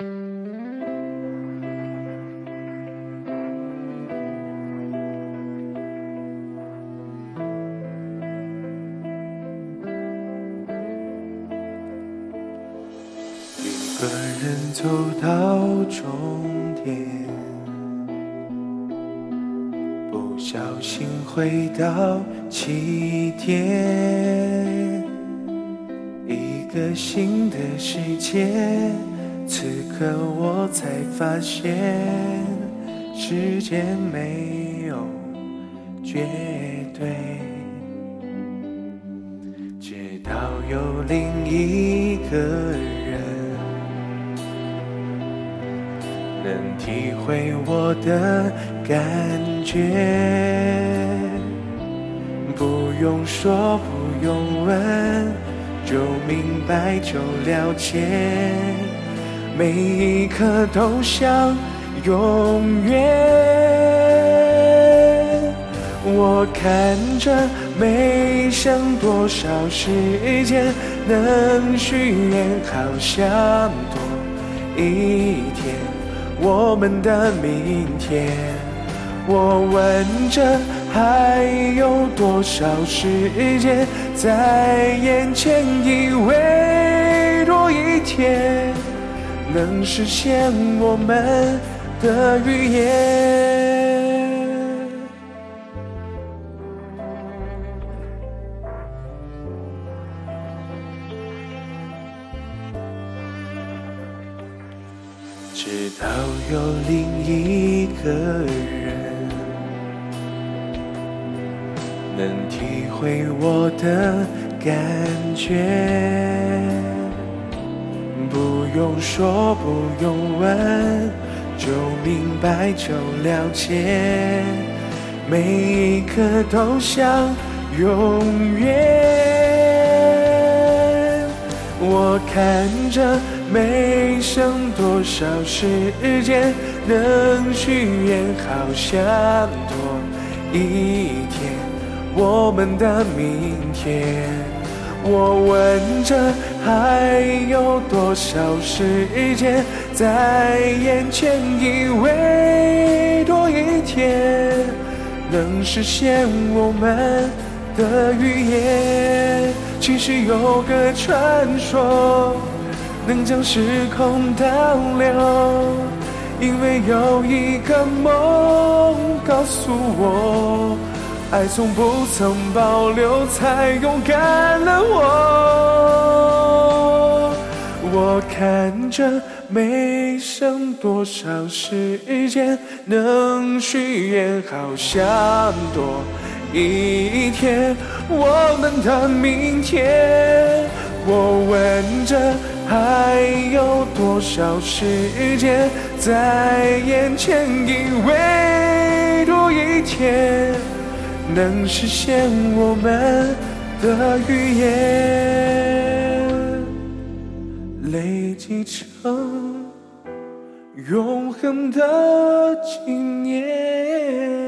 一个人走到终点，不小心回到起点，一个新的世界，此刻我才发现，时间没有绝对，直到有另一个人能体会我的感觉，不用说不用问，就明白就了解，每一刻都像永远。我看着没剩多少时间，能许愿好像多一天，我们的明天。我问着还有多少时间在眼前，以为多一天能实现我们的预言。直到有另一个人能体会我的感觉，不用说不用问，就明白就了解，每一刻都像永远。我看着没剩多少时间，能许愿好像多一天，我们的明天。我问着还有多少时间在眼前，以为多一天能实现我们的预言。其实有个传说能将时空倒流，因为有一个梦告诉我，爱从不曾保留，才勇敢了我。我看着没剩多少时间，能许愿好像多一天，我们的明天。我问着还有多少时间在眼前，以为多一天能实现我们的预言，累积成永恒的纪念。